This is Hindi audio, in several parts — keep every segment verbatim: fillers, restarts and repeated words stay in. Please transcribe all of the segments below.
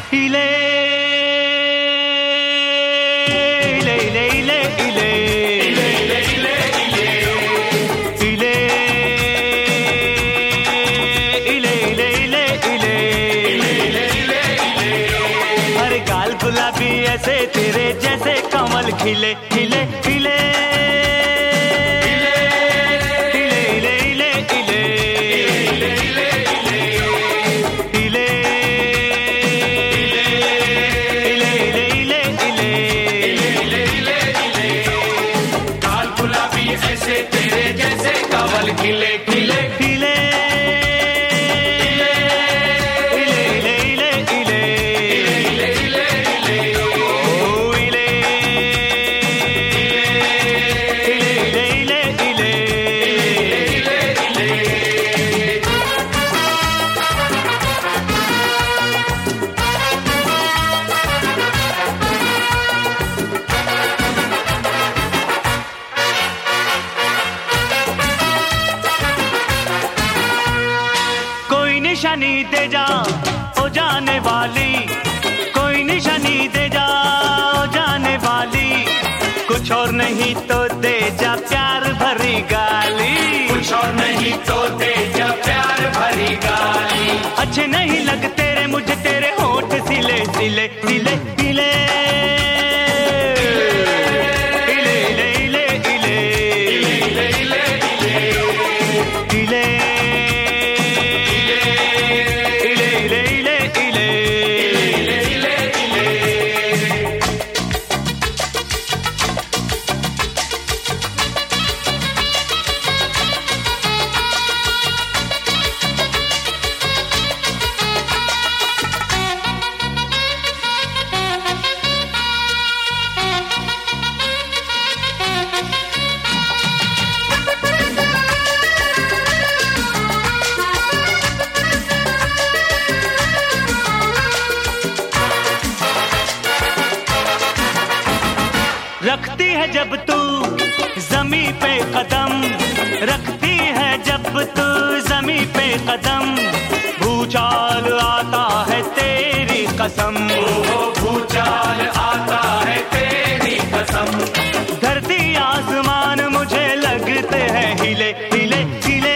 इले इले इले इले इले इले इले इले इले इले इले इले इले हर गाल गुलाबी ऐसे तेरे जैसे कमल खिले खिले खिले खिले खिले खिले निशानी दे जा ओ जाने वाली, कोई निशानी दे जा ओ जाने वाली, कुछ और नहीं तो दे जा प्यार भरी गाली, कुछ और नहीं तो दे जा प्यार भरी गाली। अच्छे नहीं लगते रे मुझे तेरे होठ सिले सिले सिले सिले रखती है जब तू जमी पे कदम, रखती है जब तू जमी पे कदम, भूचाल आता है तेरी कसम, ओ भूचाल आता है तेरी कसम। धरती आसमान मुझे लगते हैं हिले हिले हिले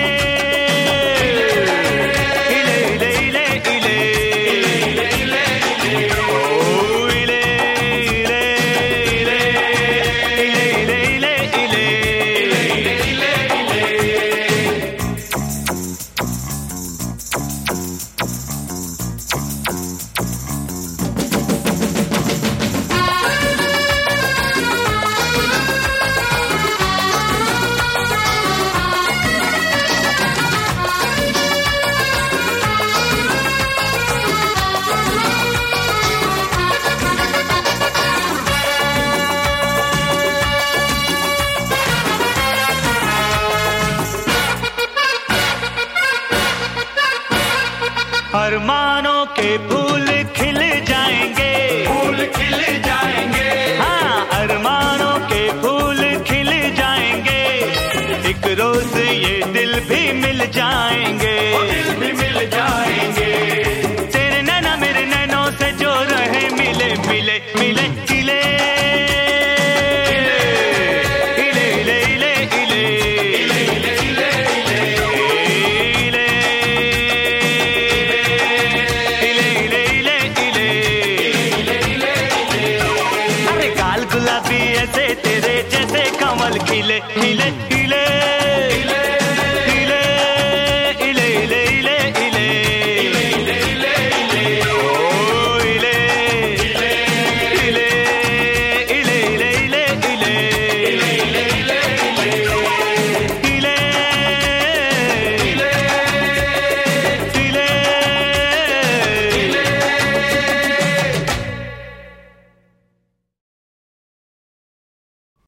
अरमानों के फूल खिल जाएंगे, फूल खिल जाएंगे, हाँ अरमानों के फूल खिल जाएंगे, एक रोज ये दिल भी मिल जाएंगे, दिल भी मिल जाएंगे। तेरे नैना मेरे नैनों से जो रहे मिले मिले मिले खिले गुलाबी ऐसे तेरे जैसे कमल खिले खिले।